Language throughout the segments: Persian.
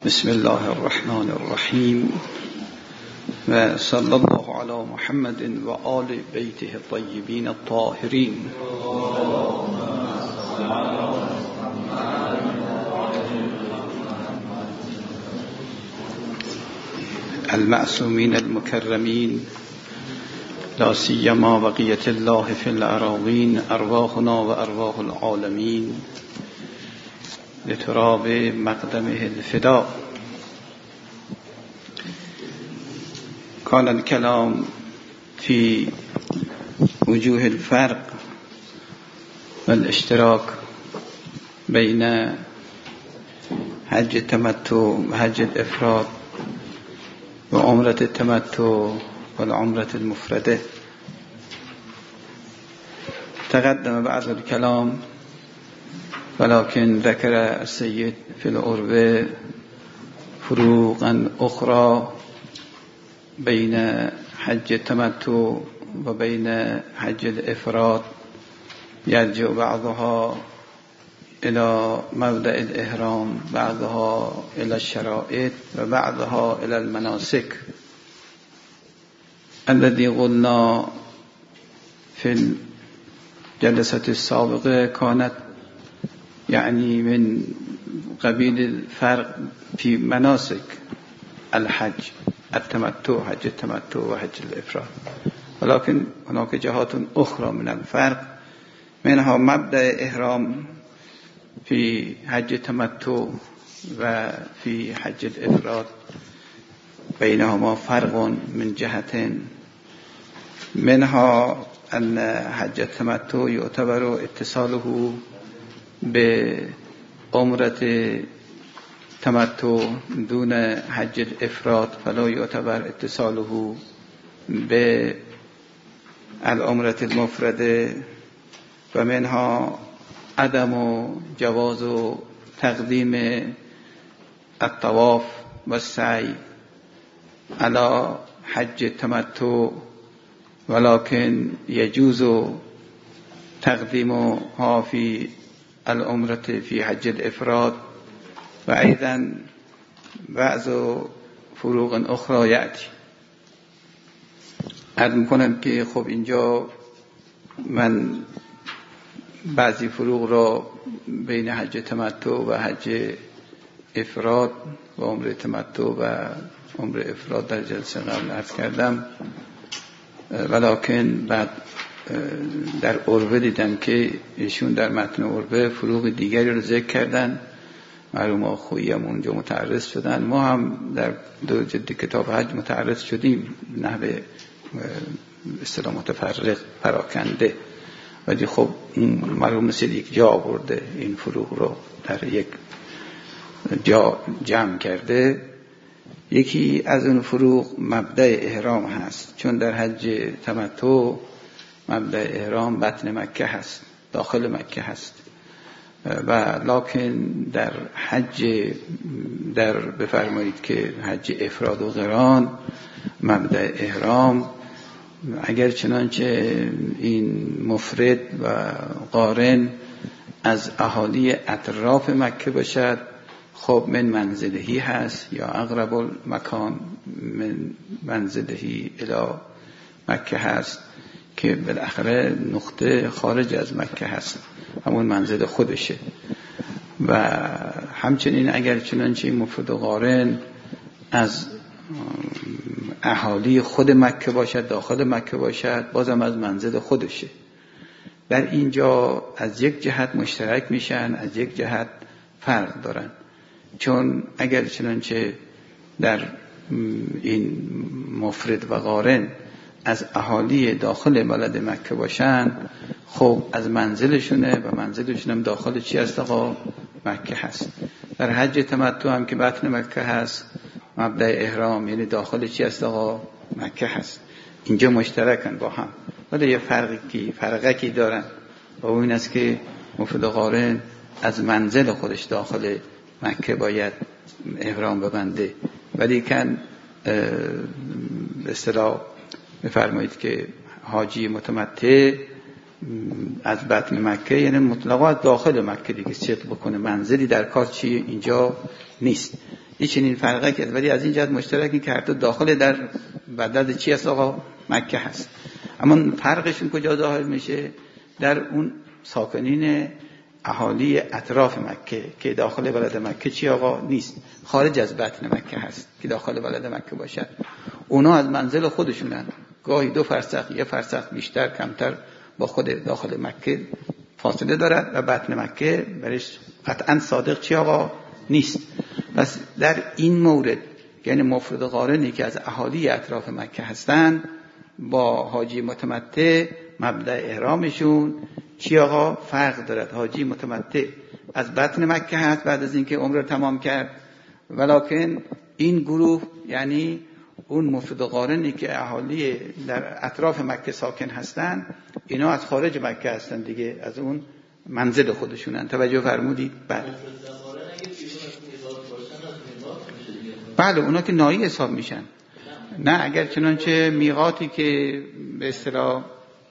بسم الله الرحمن الرحیم و صلی الله علی محمد و آل بیته الطیبین الطاهرین. المعصومین المکرمین لا سیما بقیة الله فی الأراضین ارواحنا و ارواح العالمین لتراب مقدمه الفداء. كان الكلام في وجوه الفرق والاشتراك بين حج التمتع وحج الإفراد وعمرة التمتع والعمرة المفردة. تقدم بعض الكلام ولكن ذكر السيد في العربة فروقا أخرى بين حج التمتع وبين حج الإفراد، يرجع بعضها إلى مبدأ الإحرام، بعضها إلى الشرائط وبعضها إلى المناسك. الذي قلنا في الجلسة السابقة كانت يعني من قبيل الفرق في مناسك الحج التمتع، حج التمتع وحج الإفراد، ولكن هناك جهات أخرى من الفرق، منها مبدأ إحرام في حج التمتع وفي حج الإفراد، بينهما فرق من جهتين، منها أن حج التمتع يعتبر اتصاله بعمرة تمتع دون حج الإفراد، فلا يعتبر اتصاله بالعمرة المفردة، ومنها عدم جواز تقديم الطواف والسعي على حج التمتع، ولكن يجوز تقديمها في العمرة في حج الإفراد، وأيضا بعض فروق أخرى يأتي. عرض میکنم که خب اینجا من بعضی فروق را بین حج تمتع و حج افراد و عمره تمتع و عمره افراد در جلسه قبل عرض کردم، ولکن بعد در عربه دیدم که ایشون در متن عربه فروق دیگری رو ذکر کردن. معلومه خویی هم اونجا متعرض شدن، ما هم در دو جلد کتاب حج متعرض شدیم، نحوه اصطلاح متفرق پراکنده، ولی خب معلوم مثل یک جا آورده این فروق رو در یک جا جمع کرده. یکی از اون فروق مبدأ احرام هست، چون در حج تمتع مبدأ احرام بطن مکه هست، داخل مکه هست، و لکن در حج بفرمایید که حج افراد و قران مبدأ احرام اگر چنانچه این مفرد و قارن از اهالی اطراف مکه باشد، خب من منزلهی هست، یا اقرب المکان من منزلهی الی مکه هست، که بالاخره نقطه خارج از مکه هست، همون منزل خودشه. و همچنین اگر چنانچه مفرد و قارن از اهالی خود مکه باشد، داخل مکه باشد، بازم از منزل خودشه. در اینجا از یک جهت مشترک میشن، از یک جهت فرق دارن، چون اگر چنانچه در این مفرد و قارن از اهالی داخل بلد مکه باشن، خب از منزلشونه و منزلشون هم داخل چی هست؟ آقا مکه هست. در حج تمتع هم که بطن مکه هست، مبدأ احرام یعنی داخل چی هست؟ آقا مکه هست. اینجا مشترکن با هم، ولی یه فرقی دارن، و اون این است که مفرد قارن از منزل خودش داخل مکه باید احرام ببنده، ولی کن به اصطلاح بفرمایید که حاجی متمتع از بطن مکه یعنی مطلقا داخل مکه دیگه ست بکنه، منزلی در کار چی اینجا نیست. این چنین فرقه کرد، ولی از این جهت مشترکی که هر دو داخل در بدل چی هست آقا؟ مکه هست. اما فرقشون کجا ظاهر میشه؟ در اون ساکنین اهالی اطراف مکه که داخل بلد مکه چی آقا؟ نیست، خارج از بطن مکه هست که داخل بلد مکه باشد. اونا از منزل خودشونن، گاهی 2 فرسخ 1 فرسخ بیشتر کمتر با خود داخل مکه فاصله دارد و بطن مکه برش قطعا صادق چی آقا؟ نیست. پس در این مورد یعنی مفرد قارنی که از اهالی اطراف مکه هستن با حاجی متمتع مبدأ احرامشون چی آقا؟ فرق دارد. حاجی متمتع از بطن مکه هست بعد از اینکه عمره تمام کرد، ولکن این گروه یعنی اون مفرد قارنی که اهالی در اطراف مکه ساکن هستن اینا از خارج مکه هستن دیگه، از اون منزل خودشونن. توجه فرمودید؟ بله اونا که نایی حساب میشن. نه اگر چنانچه میقاتی که به اصطلاح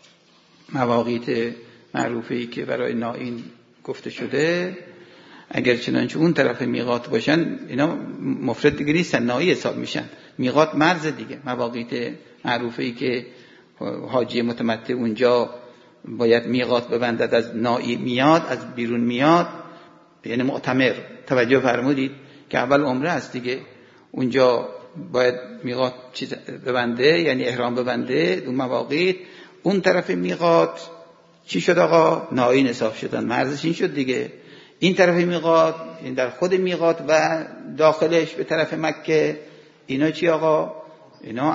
مواقیت معروفه‌ای که برای نائین گفته شده، اگر چنانچه اون طرف میقات باشن اینا مفرد دیگه نیستن، نایی حساب میشن. میقات مرز دیگه، مواقیت معروفه‌ای که حاجی متمتع اونجا باید میقات ببندد، از نایی میاد، از بیرون میاد، یعنی معتمر. توجه فرمودید که اول عمره است دیگه، اونجا باید میقات چیز ببنده، یعنی احرام ببنده. اون مواقیت اون طرف میقات چی شد آقا؟ نائین حساب شدن، مرزش این شد دیگه. این طرف میقات، این در خود میقات و داخلش به طرف مکه، اینا چی آقا؟ اینا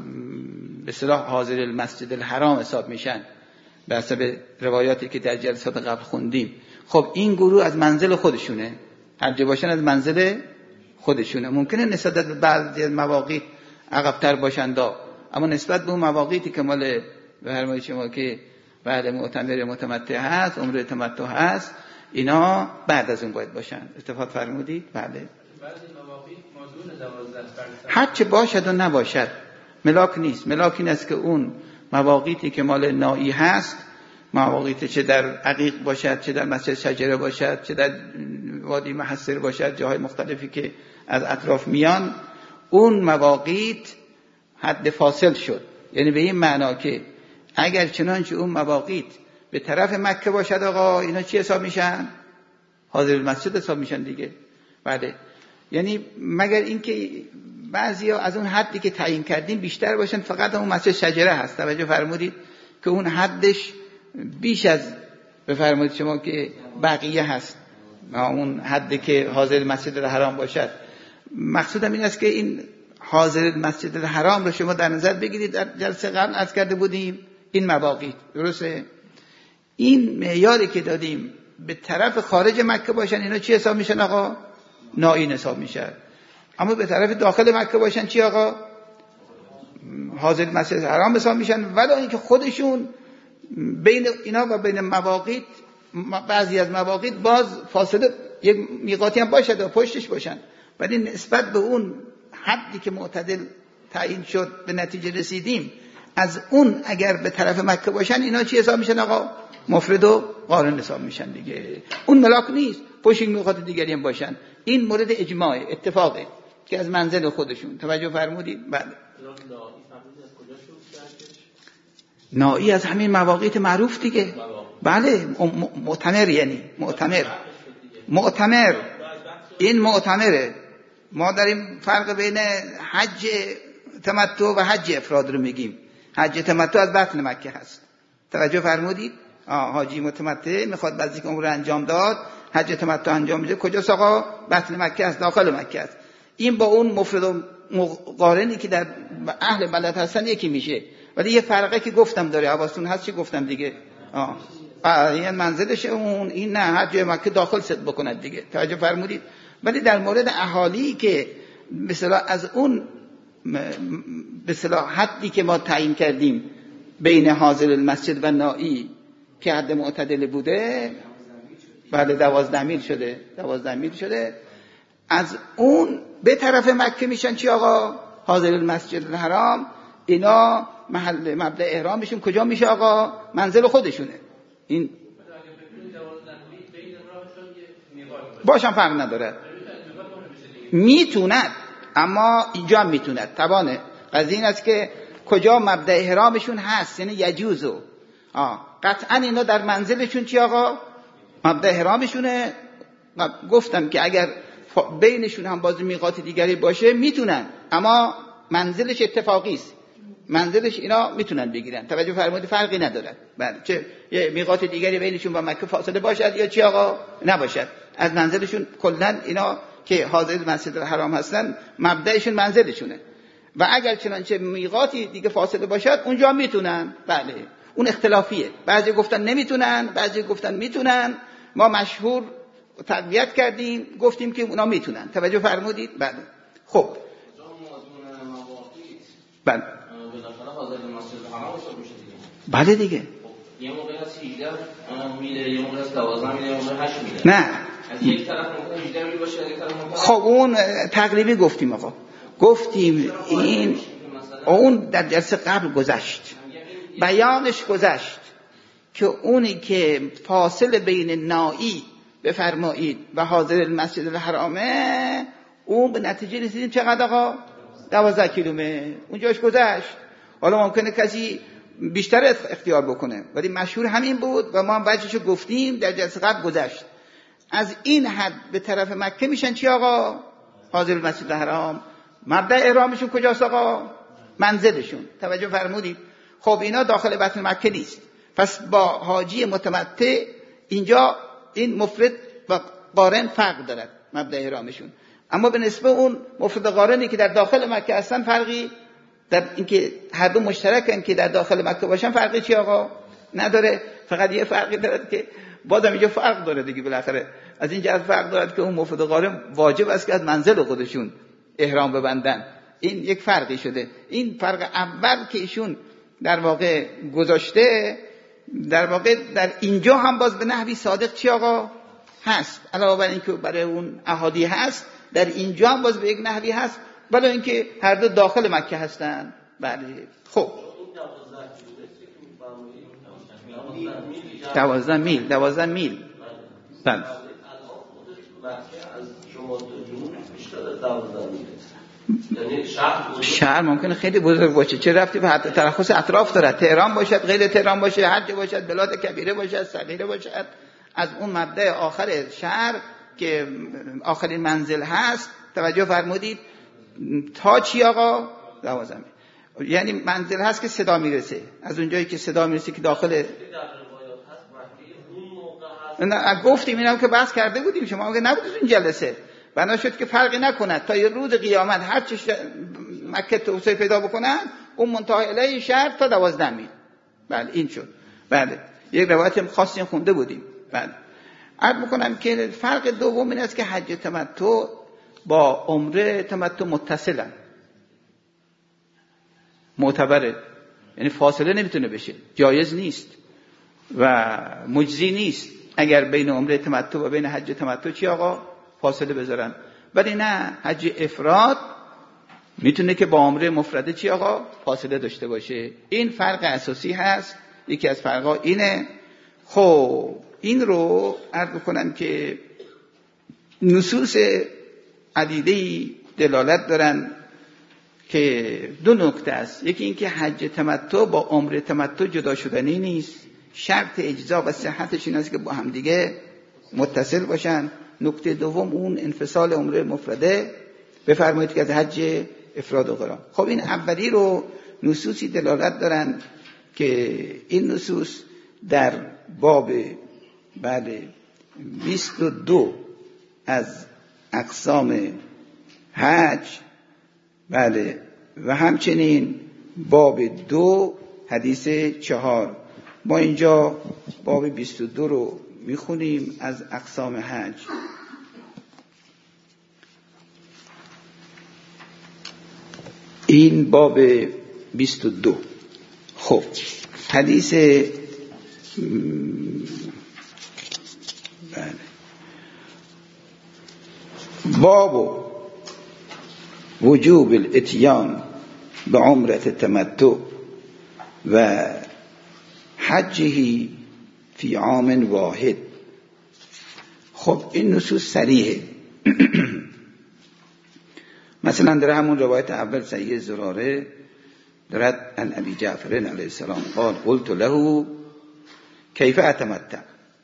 به اصطلاح حاضر المسجد الحرام حساب میشن به حسب روایاتی که در جلسات قبل خوندیم. خب این گروه از منزل خودشونه، هر جا باشن از منزل خودشونه. ممکنه نسبت به بعضی از مواقیت عقب‌تر باشن اما نسبت به اون مواقیتی که مال به هر شما که بعد معتمر متمتع هست، عمره تمتع هست، اینا بعد از اون باید باشن. اتفاق فرمودید؟ بله. بعضی مواقیت مادون 12 هر چه باشد و نباشد ملاک نیست. ملاک این است که اون مواقیتی که مال نایی هست، مواقیتی چه در عقیق باشد، چه در مسجد شجره باشد، چه در وادی محصر باشد، جاهای مختلفی که از اطراف میان، اون مواقیت حد فاصل شد. یعنی به این معنا که اگر چنانچه اون مواقیت به طرف مکه باشد آقا، اینا چی حساب میشن؟ حاضر المسجد حساب میشن دیگه. بله، یعنی مگر اینکه بعضیا از اون حدی که تعیین کردیم بیشتر باشن، فقط اون مسجد شجره هست. توجه فرمودید که اون حدش بیش از بفرمایید شما که بقیه هست، اون حدی که حاضر مسجد الحرام باشد. مقصودم این است که این حاضر مسجد الحرام رو شما در نظر بگیرید. در جلسه قبل عرض کرده بودیم این مواقیت درسته، این معیاری که دادیم به طرف خارج مکه باشن اینا چی حساب میشن آقا؟ نائین حساب میشن. اما به طرف داخل مکه باشن چی آقا؟ حاضر مسجد الحرام حساب میشن. ولی اینکه خودشون بین اینا و بین مواقیت، بعضی از مواقیت باز فاصله یک میقاتی هم باشد و پشتش باشن، ولی نسبت به اون حدی که معتدل تعیین شد به نتیجه رسیدیم، از اون اگر به طرف مکه باشن اینا چی حساب میشن آقا؟ مفرد و قارن حساب میشن دیگه. اون ملاک نیست، پشت میقات دیگری هم باشن. این مورد اجماع اتفاقه که از منزل خودشون. توجه فرمودید؟ بله. نایی از همین مواقیت معروف دیگه. بله، معتمر، یعنی معتمر این معتمره. ما داریم فرق بین حج تمتع و حج افراد رو میگیم. حج تمتع از بطن مکه هست. توجه فرمودید؟ حاجی متمتع میخواد بعضی که عمره انجام داد، حج تمتع انجام میده. کجاست آقا؟ بطن مکه است، داخل مکه است. این با اون مفرد و مقارنی که در اهل بلد هستن یکی میشه. ولی یه فرقه که گفتم داره، حواستون هست چی گفتم دیگه؟ این منزلش اون، این نه، حج مکه داخل صد بکند دیگه. توجه فرمودید؟ ولی در مورد اهالی که به اصطلاح از اون به اصطلاح حدی که ما تعیین کردیم بین حاضر المسجد و نائی که حد معتدل بوده، بعد 12 میل شده، از اون به طرف مکه میشن چی آقا؟ حاضر المسجد الحرام. اینا محل مبدأ احرامشون کجا میشه آقا؟ منزل خودشونه. این باشم فرق نداره. میتوند، اما اینجا هم میتوند. طبعا قضیه این است که کجا مبدأ احرامشون هست، یعنی یجوزو. قطعا اینا در منزلشون چی آقا؟ مبدأ احرامشونه. گفتم که اگر بینشون هم باز میقات دیگری باشه میتونن، اما منزلش اتفاقی است. منزلش اینا میتونن بگیرن. توجه فرمودید، فرقی ندارد. بله، چه یه میقات دیگری بینشون و مکه فاصله باشد یا چی آقا نباشد، از منزلشون کلا اینا که حاضر مسجد الحرام هستن مبدأشون منزلشونه. و اگر چنانچه میقاتی دیگه فاصله باشد اونجا میتونن. بله، اون اختلافیه. بعضی گفتن نمیتونن، بعضی گفتن میتونن. ما مشهور تقویت کردیم، گفتیم که اونا میتونن. توجه فرمودید؟ بله. خب بله بله دیگه. یه موقع از 18 میره، یه موقع از 12 میره، یه موقع 8 میره. نه، از یک طرف ممکنه 18 میره باشه، از یک طرف ممکنه. خب اون تقریبی گفتیم آقا. گفتیم این اون در جلسه قبل گذشت، بیانش گذشت که اونی که فاصله بین نائی بفرمایید و حاضر المسجد الحرامه، اون به نتیجه رسیدیم چقدر آقا؟ 12 کیلومتر. اونجاش گذشت. حالا ممکنه کسی بیشتر اختیار بکنه، ولی مشهور همین بود و ما هم وجهشو گفتیم در جلسه قبل گذشت. از این حد به طرف مکه میشن چی آقا؟ حاضر المسجد الحرام. مبدأ احرامشون کجاست آقا؟ منزلشون. توجه فرمودید؟ خب اینا داخل بطن مکه نیست، پس با حاجی متمتع اینجا این مفرد و قارن فرق دارد مبدأ احرامشون. اما به نسبه اون مفرد قارنی که در داخل مکه هستن فرقی در اینکه هر دو مشترکن که در داخل مکه باشن فرقی چی آقا نداره. فقط یه فرقی داره که بازم اینجا فرق داره دیگه، بالاخره از این جهت فرق داره که اون مفرد قارن واجب است که از منزل خودشون احرام ببندن. این یک فرقی شده. این فرق اول که ایشون در واقع گذاشته، در واقع در اینجا هم باز به نحوی صادق چی آقا هست. علاوه بر اینکه برای اون احادی هست، در اینجا هم باز به یک نحوی هست، برای اینکه هر دو داخل مکه هستن. بله. خب 12 میل. بله. شهر ممکنه خیلی بزرگ باشه، چه رفتی به حتی ترخص اطراف داره. تهران باشد، غیر تهران باشه، حج باشد، بلاد کبیره باشد، صغیره باشد، از اون مبدأ آخر شهر که آخرین منزل هست. توجه فرمودید؟ تا چی آقا؟ 12 میل. یعنی منزل هست که صدا میرسه. از اونجایی که صدا میرسه که داخل نه گفتیم اینم که بحث کرده بودیم، شما اگه نبودید این جلسه، بنا شد که فرقی نکند تا یه روز قیامت هر چه مکه توسعه پیدا بکنن اون منتهی الیه شهر تا 12 میل. بله این شد. بله یک روایت خاصی خونده بودیم. بله عرض میکنم که فرق دوم این است که حج تمتع با عمره تمتع متصلن، معتبره، یعنی فاصله نمیتونه بشه، جایز نیست و مجزی نیست اگر بین عمره تمتع و بین حج تمتع چی آقا فاصله بذارن. ولی نه، حج افراد میتونه که با عمره مفرده چی آقا فاصله داشته باشه. این فرق اساسی هست. یکی از فرقا اینه. خب این رو عرض کنم که نصوص عدیده‌ای دلالت دارن که دو نکته است. یکی این که حج تمتع با عمره تمتع جدا شدنی نیست، شرط اجزا و صحتش این است که با هم دیگه متصل باشن. نکته دوم اون انفصال عمره مفرده بفرمایید که از حج افراد و قران. خب این اولی رو نصوصی دلالت دارن که این نصوص در باب 22 از اقسام حج، بله، و همچنین باب 2 حدیث 4. ما اینجا باب 22 رو میخونیم از اقسام حج. این باب 22. خب حدیث بله. باب وجوب الاتیان به عمرت تمتع و حجه فی عام واحد. خب این نصوص صریحه. مثلا در همون روایت اول صحیح زراره دارد ان ابی جعفر علیه السلام قال قلت له کیف اتمتع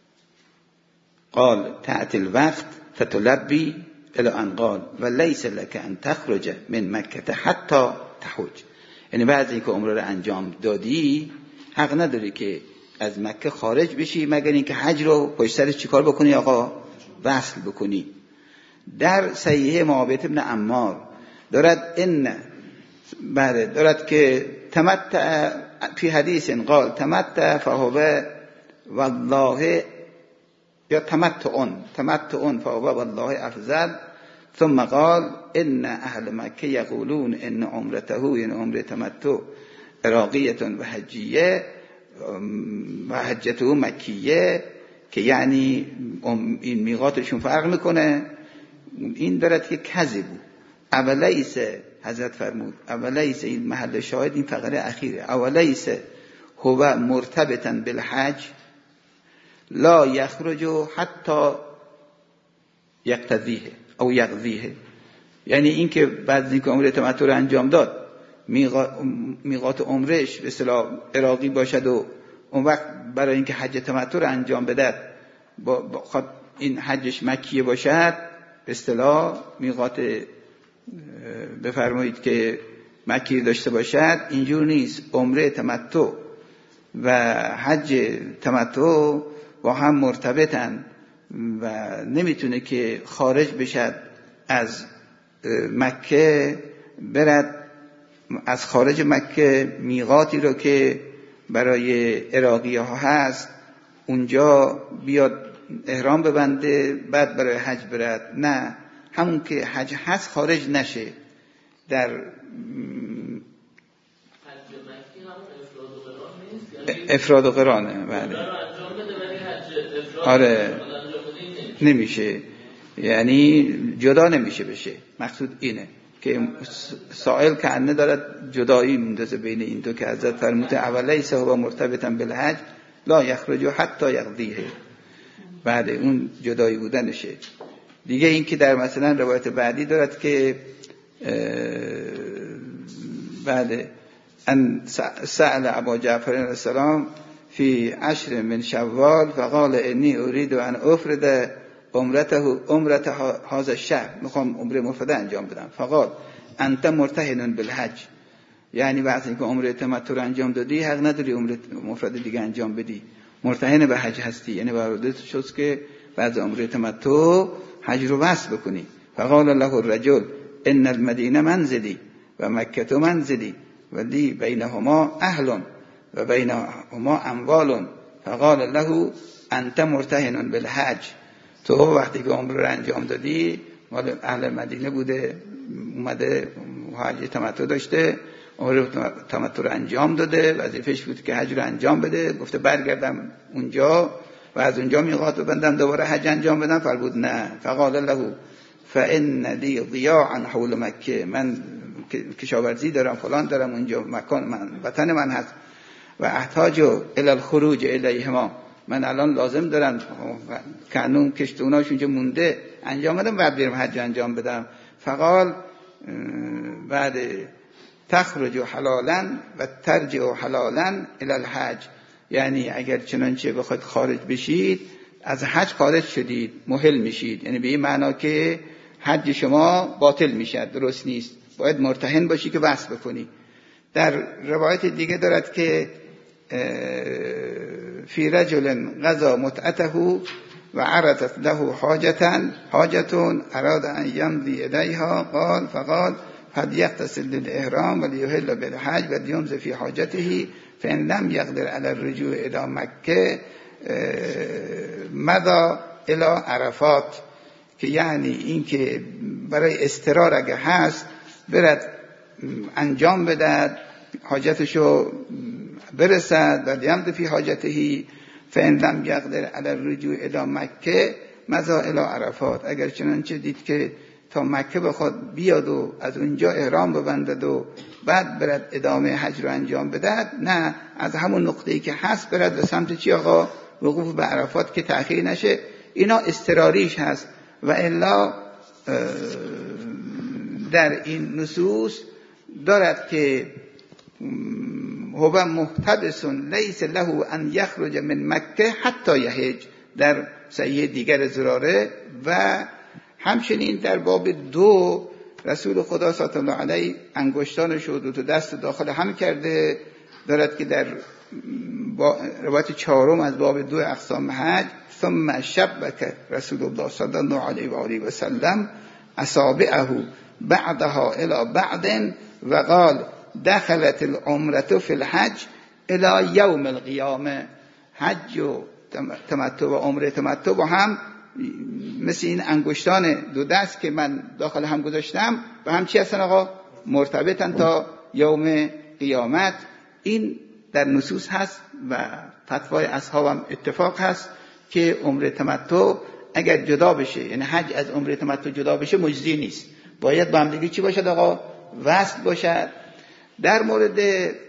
قال تأتي الوقت فتلبي الى ان قال وليس لك ان تخرج من مکه حتی تحج. یعنی بعد اینکه عمره رو انجام دادی حق نداری که از مکه خارج بشی مگر اینکه حج رو پشت سرش چیکار بکنی آقا؟ وصل بکنی. در صحیح معاویه بن عمار دارد که تمتع فی حدیث قال تمتع فهو والله یا تمتع فهو والله افضل ثم قال ان اهل مکه یقولون ان عمرته یعنی عمره تمتع عراقیه و حجیه و حجته مکیه که یعنی این میقاتشون فرق میکنه. این دارد که کذبو اولیس حضرت فرمود اولیس این محل شاهد این فقره اخیره اولیس هو مرتبطا بالحج لا یخرج حتی یقتضیه او یقضیه. یعنی این که بعد اینکه عمره تمتع رو انجام داد میقات عمرش به اصطلاح عراقی باشد و اون وقت برای اینکه حج تمتع رو انجام بده این حجش مکیه باشد به اصطلاح میقات بفرمایید که مکی داشته باشد. اینجور نیست. عمره تمتع و حج تمتع با هم مرتبطن و نمیتونه که خارج بشد از مکه برد از خارج مکه میقاتی رو که برای عراقی ها هست اونجا بیاد احرام ببنده بعد برای حج برد. نه، همون که حج هست خارج نشه. در افراد و قرانه. بله. آره نمیشه، یعنی جدا نمیشه بشه. مقصود اینه که سائل کنه دارد جدایی مندازه بین این دو که حضرت فرموده اولیس هو مرتبطا بالحج لا یخرج حتی یقضیه. بعد اون جدایی بودنشه. دیگه این که در مثلا روایت بعدی دارد که بعد ان سأل ابا جعفر علیه السلام فی 10 من شوال فقال انی اريد ان افرد عمرته هذا الشهر، میخوام عمره مفرده انجام بدم. فقال انت مرتهن بالحج، یعنی وقتی که عمره تمتع انجام دادی حق نداری عمره مفرده دیگه انجام بدی، مرتهن به حج هستی. یعنی وارد شد که بعد عمره تمتع حج رو وصل بکنی. فقال له الرجل ان المدینه منزلی و مکه منزلی و لی بینهما اهل و بینهما اموال. فقال له انت مرتهن بالحج، تو وقتی که عمره رو انجام دادی مال اهل مدینه بوده، اومده حج تمتع داشته، عمره تمتع رو انجام داده، وظیفه‌اش بود که حج رو انجام بده. گفته برگردم اونجا و از اونجا میقات ببندم دوباره حج انجام بدم. فرمود نه. فقال له فان لی ضیاعا حول مکه، من کشاورزی دارم فلان دارم اونجا، مکان من وطن من هست، و احتاج الی الخروج الیهما، من الان لازم دارم کانون کشتوناش اونجا مونده انجام بدم بعد برم حج انجام بدم. فقال بعد تخرج حلالا و ترجع حلالا الی الحج، یعنی اگر چنانچه بخواید خارج بشید از حج خارج شدید محل میشید، یعنی به این معنا که حج شما باطل میشد، درست نیست، باید مرتهن باشی که وصل بکنی. در روایت دیگه دارد که فی رجل قضا متعته و عرضت له حاجتون اراد ان یمضی الیها قال فقال فلیغتسل للاحرام ولیحل بالحج ولیمضی فی حاجته فان لم یقدر علی الرجوع الی مکه مضى الی عرفات، که یعنی این که برای استقرار اگه هست برد انجام بدد حاجتشو برسد و لیمضی فی حاجته فان لم یقدر علی الرجوع الی مکه مضى الی عرفات، اگر چنانچه دید که تا مکه بخواد بیاد و از اونجا احرام ببندد و بعد برد ادامه حج رو انجام بدد، نه، از همون نقطه‌ای که هست برد به سمت چی آقا؟ وقوف به عرفات که تأخیر نشه. اینا اضطراریش هست و الا در این نصوص دارد که هو محتبس لیس له ان یخرج من مکه حتی یحج در صحیح دیگر زراره، و همچنین در باب 2 رسول خدا صلی الله علیه انگشتانش رو دو تا دست داخل هم کرده، دارد که در روایت 4 از باب 2 اقسام حج ثم شبک رسول الله صلی الله علیه و آله و سلم اصابعه بعدها الى بعد و قال دخلت العمره فی الحج الى یوم القیامه. حج و تمتع و عمره تمتع با هم مثل این انگشتان دو دست که من داخل هم گذاشتم و هم چی هستن آقا؟ مرتبطن تا یوم قیامت. این در نصوص هست و فتوای اصحابم اتفاق هست که عمره تمتع اگر جدا بشه، یعنی حج از عمره تمتع جدا بشه، مجزی نیست، باید با هم دیگه چی باشد آقا؟ وصل باشد. در مورد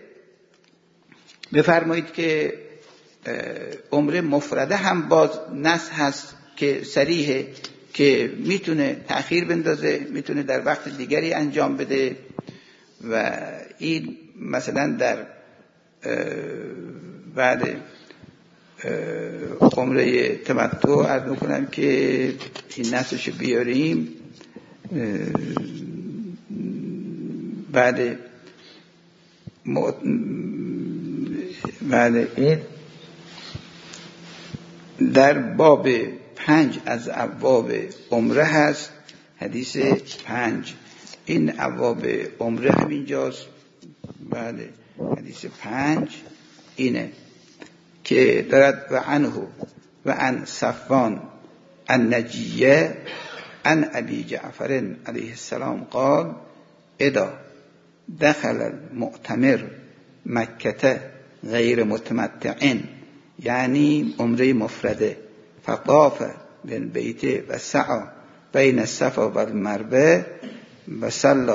بفرمایید که عمره مفرده هم باز نص هست که صریحه که میتونه تأخیر بندازه، میتونه در وقت دیگری انجام بده، و این مثلا در بعد عمره تمتع عرض میکنم که این نصشو بیاریم. بعد این در باب 5 از ابواب عمره هست، حدیث 5. این ابواب عمره همینجاست. بله، حدیث 5 اینه که دارد و عنه و عن صفوان النجیه عن ابی جعفر علیه السلام قال اذا دخل المعتمر مکه غیر متمتع، یعنی عمره مفرده، فطاف بالبیت و سعى بین الصفا و المروه و صلی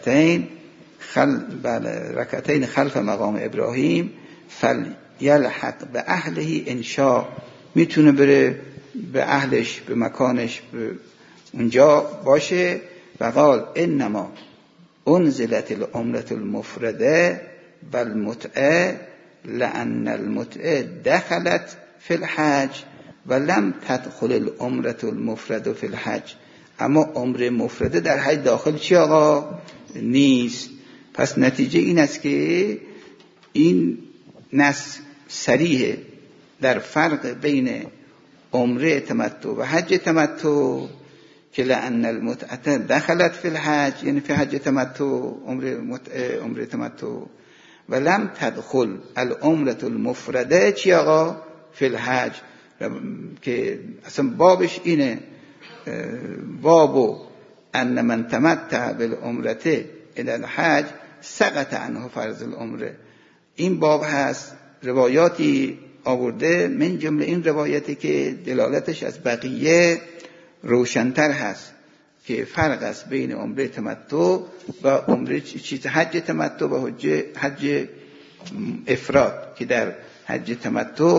رکعتین خلف مقام ابراهیم فلیلحق به اهله انشاء، میتونه بره به اهلش، به مکانش، به اونجا باشه. و قال انما انزلت العمره المفرده و المتعه لأن المتعه دخلت فی الحج و لم تدخل العمره المفرده فی الحج. اما عمره مفرده در حج داخل چی آقا؟ نیست. پس نتیجه این است که این نص صریح در فرق بین عمره تمتع و حج تمتع که لأن المتعه دخلت فی الحج، یعنی فی حج تمتع عمره تمتع، و لم تدخل العمره المفرده چی آقا؟ فی الحج، که اصلا بابش اینه، بابو ان من تمتع بالعمره الى الحج سقط عنه فرض العمره. این باب هست. روایاتی آورده، من جمله این روایتی که دلالتش از بقیه روشن‌تر هست که فرق است بین عمره تمتع و عمره حج تمتع و حج افراد، که در حج تمتع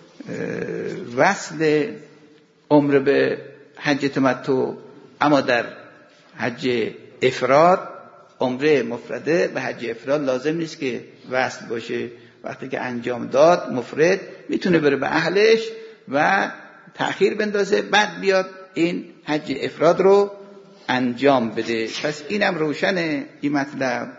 وصل عمره به حج تمتع، اما در حج افراد عمره مفرده به حج افراد لازم نیست که وصل باشه. وقتی که انجام داد مفرد میتونه بره به اهلش و تأخیر بندازه، بعد بیاد این حج افراد رو انجام بده. پس اینم روشنه این مطلب.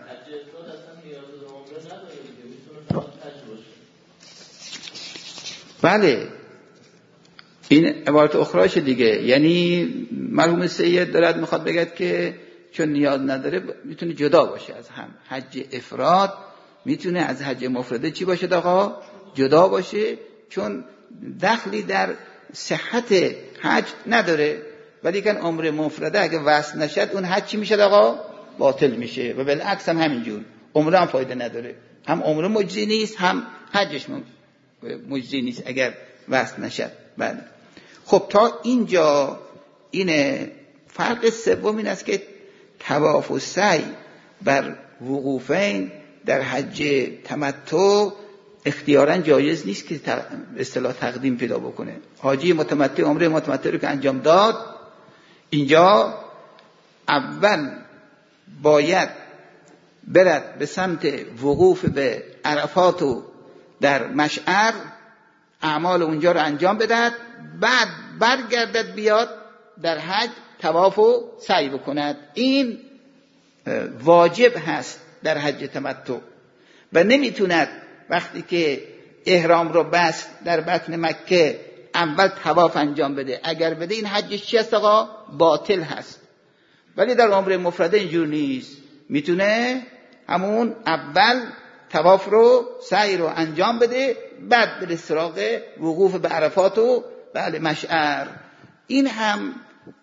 بله، این عبارت اخراش دیگه، یعنی مرحوم سید دارد میخواد بگد که چون نیاز نداره میتونه جدا باشه از هم. حج افراد میتونه از حج مفرده چی باشه آقا؟ جدا باشه، چون دخلی در صحت حج نداره. ولی کن عمره مفرده اگه وصل نشد اون حج چی میشه آقا؟ باطل میشه. و بالعکس هم همینجور، عمره هم فایده نداره، هم عمره مجزی نیست هم حجش مجزی نیست اگر وصل نشد. بله، خب تا اینجا اینه. فرق سوم این است که طواف و سعی بر وقوفین در حج تمتع اختیاراً جایز نیست که اصطلاح تقدیم پیدا بکنه. حاجی متمتع عمره متمتع رو که انجام داد، اینجا اول باید برد به سمت وقوف به عرفات و در مشعر اعمال اونجا رو انجام بدهد، بعد برگردد بیاد در حج طواف و سعی بکند. این واجب هست در حج تمتع و نمیتوند وقتی که احرام رو بست در بطن مکه اول طواف انجام بده. اگر بده این حجش چی هست آقا؟ باطل هست. ولی در عمره مفرده اینجور نیست، میتونه همون اول طواف رو سعی رو انجام بده، بعد به سراغ وقوف به عرفات و بله مشعر. این هم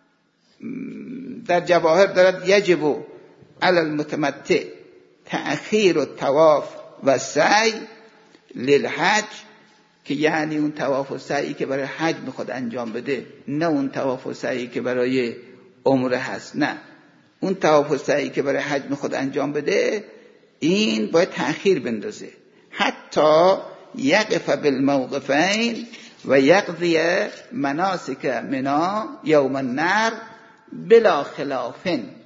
در جواهر دارد یجب علی المتمتع تأخیر الطواف و سعی للحج، که یعنی اون طواف و سعی که برای حج میخواد انجام بده، نه اون طواف و سعی که برای عمره هست. نه، اون طواف و سعی که برای حج میخواد انجام بده این باید تأخیر بندازه حتی یقف بالموقفین و یقضی مناسک منا یوم النحر بلا خلاف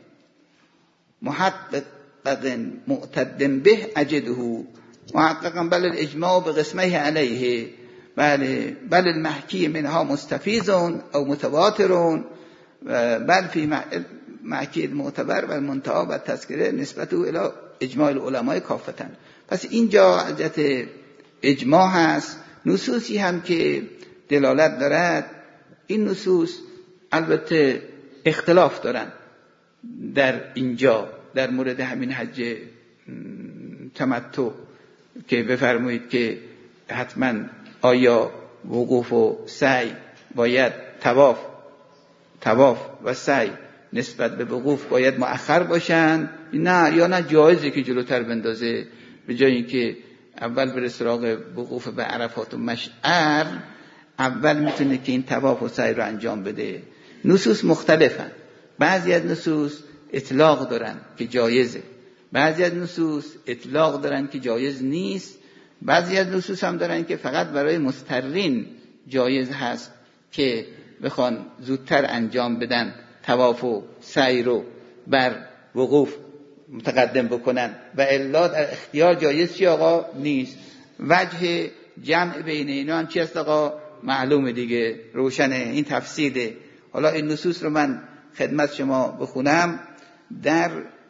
محقق معتد به اجده محققا بل الاجماع بقسمه علیه بل المحکی منها مستفیض او متواتر بل فی محکی المعتبر و المنتهى و تذکره نسبت او الی اجماع العلماء کافتن. پس اینجا حجت اجماع هست. نصوصی هم که دلالت دارد، این نصوص البته اختلاف دارن در اینجا در مورد همین حج تمتع که بفرمایید که حتما آیا وقوف و سعی باید طواف و سعی نسبت به وقوف باید مؤخر باشن، نه یا نه جایزه که جلوتر بندازه، به جای اینکه اول بره سراغ وقوف به عرفات و مشعر اول میتونه که این طواف و سعی رو انجام بده. نصوص مختلفن، بعضی از نصوص اطلاق دارن که جایزه، بعضی از نصوص اطلاق دارن که جایز نیست، بعضی از نصوص هم دارن که فقط برای مضطرین جایز هست که بخوان زودتر انجام بدن طواف و سعی رو بر وقوف متقدم بکنن و الا در اختیار جایز چی آقا نیست. وجه جمع بین اینا هم چی است آقا؟ معلومه دیگه، روشنه، این تفسیره. حالا این نصوص رو من خدمت شما بخونم. در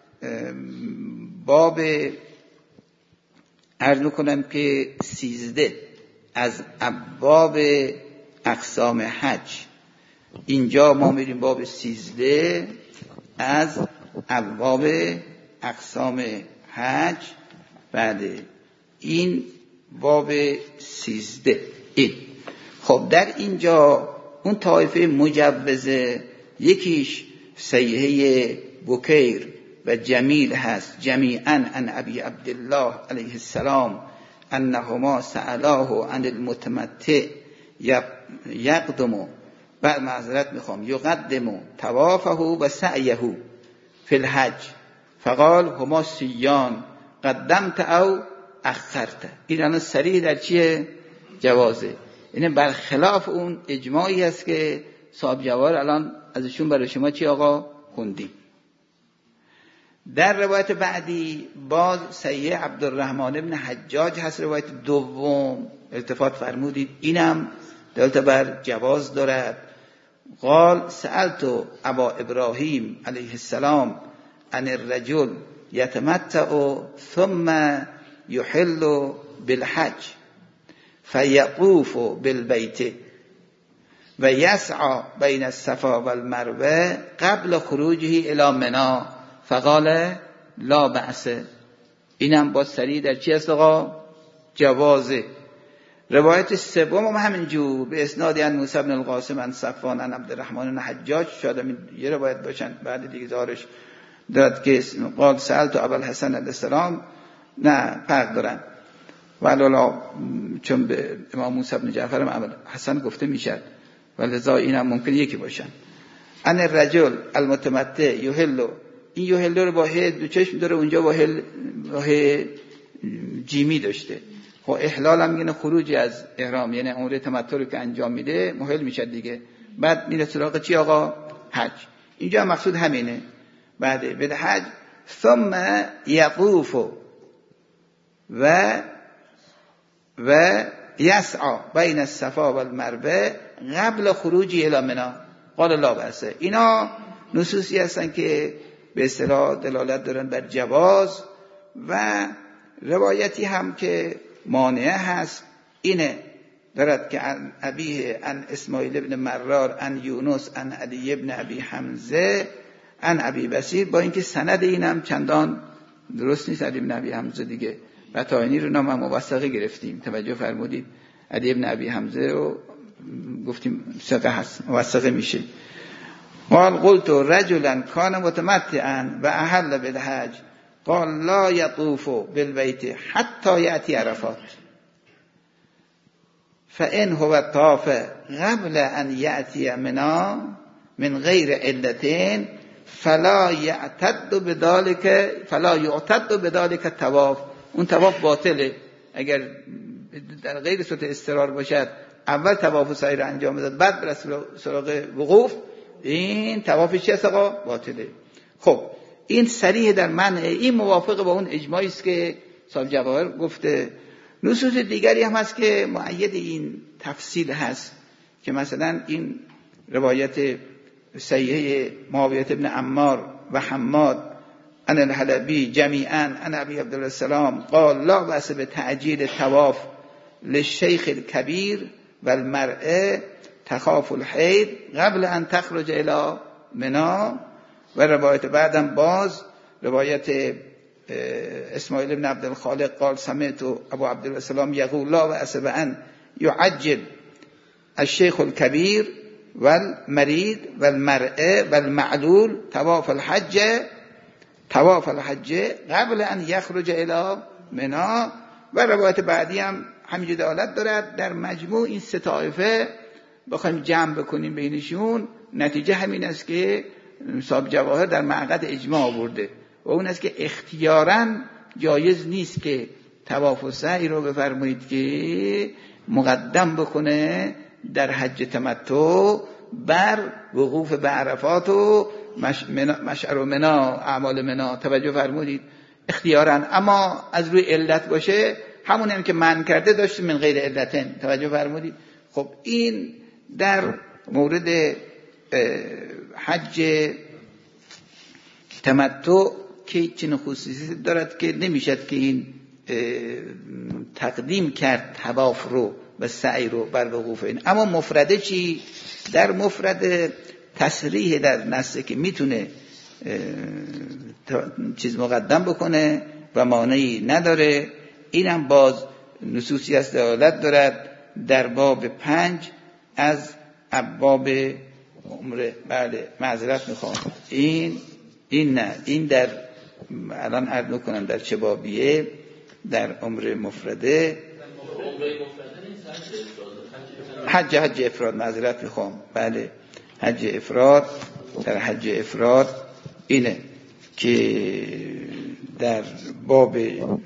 باب عرض میکنم که 13 از ابواب اقسام حج، اینجا ما میریم باب 13 از ابواب اقسام حج. بعد این باب 13 این خب در اینجا اون طایفه مجوزه، یکیش سیحه بکیر و جمیل هست، جمیعا عن ابی عبدالله علیه السلام انهما سألاه عن المتمتع یقدم بعد معذرت میخوام یقدم طوافه و سعیه فی الحج فقال هما سیان قدمت او اخرت. این الان صریح در چیه؟ جوازه. این برخلاف اون اجماعی است که صاحب جواهر الان ازشون برای شما چی آقا خوندیم. در روایت بعدی باز صحیح عبدالرحمن ابن حجاج هست، روایت دوم التفات فرمودید، اینم دلت بر جواز دارد. قال سألت ابا ابراهیم علیه السلام عن الرجل یتمتع ثم یحل بالحج فیطوف بالبیت و یسعى بین الصفا والمروه قبل خروجه الی منی فقال لا بأس. اینم با سریع در چی است آقا؟ جوازه. روایت سوم هم همینجور به اسناد عن موسی بن القاسم عن صفوان عن عبدالرحمن بن حجاج، شاید یه روایت باشن بعد دیگه دارش دارد که قال سألت ابو الحسن علیه السلام، نه فرق دارن ولی چون به امام موسی بن جعفر هم ابو الحسن گفته میشد ولذا اینم ممکن یکی باشن. ان الرجل المتمتع یحل، این یحل رو با ه دو چشم داره، اونجا با ه جیمی داشته. خب احلال هم میگه خروج از احرام، یعنی عمره تمتع رو که انجام میده محل میشه دیگه. بعد میره سراغ چی آقا؟ حج. اینجا مقصود همینه. بعد به حج ثم یطوف و یسعى بین الصفا و المروه قبل خروجی الی منی قال لا بأس. اینا نصوصی هستن که به اصطلاح دلالت دارن بر جواز و روایتی هم که مانعه هست اینه دارد که عن ابیه عن اسماعیل ابن مرار عن یونس عن علی ابن ابی حمزه عن ابی بصیر، با اینکه سند اینم چندان درست نیست. علی ابن ابی حمزه دیگه و تاینی رو نام موثقه گرفتیم، توجه فرمودید. علی ابن ابی حمزه رو گفتیم ثقه هست، موثقه میشه. قال قلت رجلا كان متمتعا و احل بالحج قال لا يطوف بالبيت حتى يأتي عرفات فإن هو طاف قبل أن يأتي منى من غير علتين فلا يعتد بذلك الطواف. اون طواف باطله. اگر در غیر صورت اضطرار باشد اول طواف و سعی رو انجام بده بعد بر سراغ وقوف، این طواف چه است آقا؟ باطله. خب این صریح در منع، این موافق با اون اجماعی است که صاحب جواهر گفته. نصوص دیگری هم هست که مؤید این تفصیل هست که مثلا این روایت صحیحه معاویه ابن عمار و حماد عن الحلبی جمیعا عن ابی عبدالله السلام قال لا بأس بتعجیل الطواف للشیخ الکبیر و المرأة تخاف الحید قبل ان تخرج الى منی. و روایت بعدم باز روایت اسماعیل ابن عبد الخالق قال سمعت ابو عبدالله السلام یقول لا بأس بأن يعجل الشیخ الکبیر و المرید و المرأة و المعلول طواف الحج قبل ان یخرج الى منی. و روایت بعدی هم همینجور دلالت دارد. در مجموع این سه طایفه بخوایم جمع بکنیم بینشون، نتیجه همین است که صاحب جواهر در معقد اجماع آورده و اون است که اختیاراً جایز نیست که طواف و سعی رو بفرمایید که مقدم بکنه در حج تمتع بر وقوف به عرفات و مشعر و منی، اعمال منی. توجه فرمودید؟ اختیاراً. اما از روی علت باشه همون هم که منع کرده داشتیم من غیر علتن. توجه فرمودید؟ خب این در مورد حج تمتع که چنین خصوصیتی دارد که نمیشد که این تقدیم کرد طواف رو و سعی رو بر وقوف این. اما مفرده چی؟ در مفرد تصریح در نصه که میتونه چیز مقدم بکنه و مانعی نداره. اینم باز نصوصی از دلالت دارد در باب 5 از ابواب عمره. بله معذرت میخوام، این نه، این در الان عرض میکنم در چه بابیه. در عمره مفرده حج افراد، معذرت میخوام. بله حج افراد. در حج افراد اینه که در باب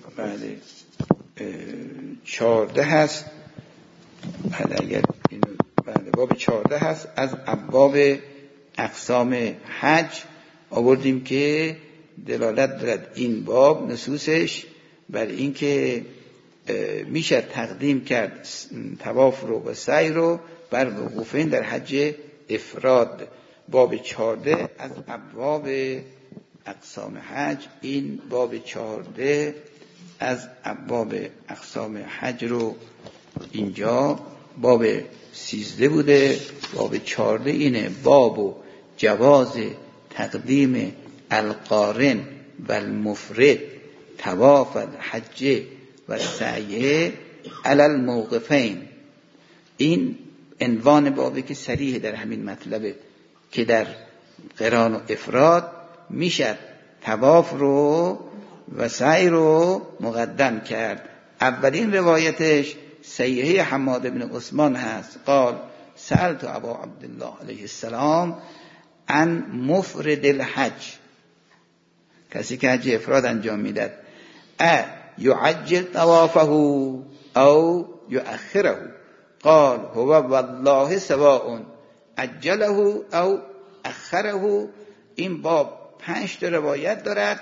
14 هست. بله اگر اینو باب 14 هست از ابواب اقسام حج آوردیم که دلالت دارد این باب نصوصش بر این که میشه تقدیم کرد طواف رو و سعی رو بر وقوفین در حج افراد. باب 14 از ابواب اقسام حج. این باب 14 از ابواب اقسام حج رو اینجا باب 13 بوده، باب 14 اینه. باب و جواز تقدیم القارن و المفرد طواف الحج و سعی علی الموقفین. این عنوان بابی که صریح در همین مطلبه که در قران و افراد میشد طواف رو و سعی رو مقدم کرد. اولین روایتش صحیحه حماد بن عثمان هست. قال سألت ابا عبدالله علیه السلام عن مفرد الحج، کسی که حج افراد انجام میداد، یعجل طوافه او یؤخره؟ قال هو والله سواء عجله او اخره. این باب 5 روایت دارد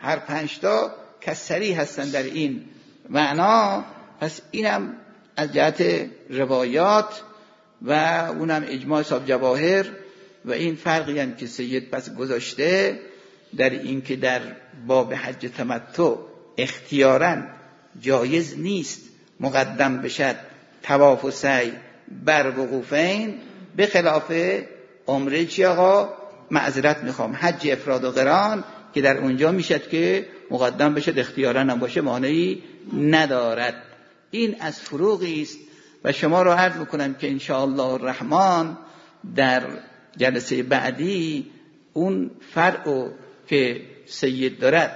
هر 5 تا کسری هستن در این معنا. پس اینم از جهت روایات و اونم اجماع صاحب جواهر و این فرقی هم که سید پس گذاشته در این که در باب حج تمتع اختیاراً جایز نیست مقدم بشد طواف و سعی بر وقوفین، به خلاف عمره چی آقا؟ معذرت میخوام، حج افراد و قران که در اونجا میشد که مقدم بشد اختیاراً هم باشه مانعی ندارد. این از فروغی است و شما رو عرض میکنم که انشاءالله الرحمن در جلسه بعدی اون فرع که سید دارد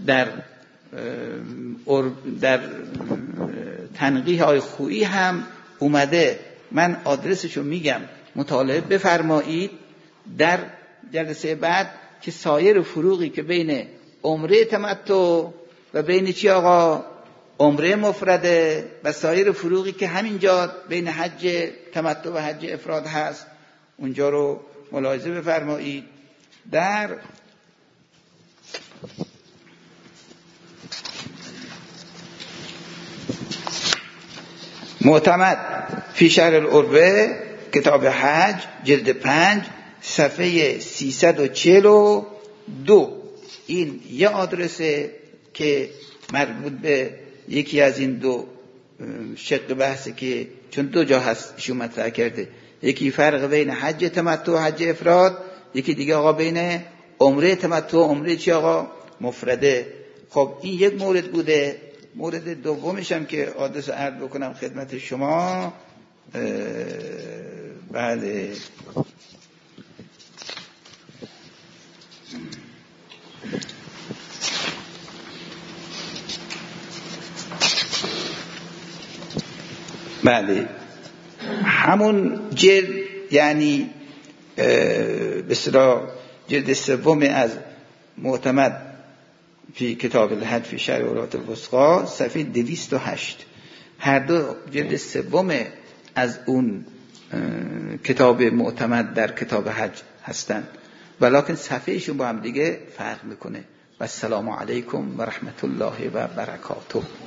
در تنقیح آی خویی هم اومده، من آدرسشو میگم مطالعه بفرمایید در جلسه بعد، که سایر فروقی که بین عمره تمتع و بین چی آقا؟ عمره مفرده و سایر فروقی که همینجا بین حج تمتع و حج افراد هست اونجا رو ملاحظه بفرمایید. در معتمد فی شرح العروة کتاب حج جلد 5 صفحه 342 این یه آدرسه که مربوط به یکی از این دو شق بحثه که چون 2 جا هست ایشون مطرح کرده، یکی فرق بین حج تمتع و حج افراد، یکی دیگه آقا بین عمره تمتع و عمره چی آقا؟ مفرده. خب این یک مورد بوده. مورد دومش هم که آدرس عرض بکنم خدمت شما، بله بله همون جلد، یعنی به اصطلاح جلد 3 از معتمد فی کتاب الحج فی شرح العروة الوثقی صفحه 208، هر دو جلد 3 از اون کتاب معتمد در کتاب حج هستند، ولکن صفحهشون با هم دیگه فرق میکنه. و السلام علیکم و رحمت الله و برکاته.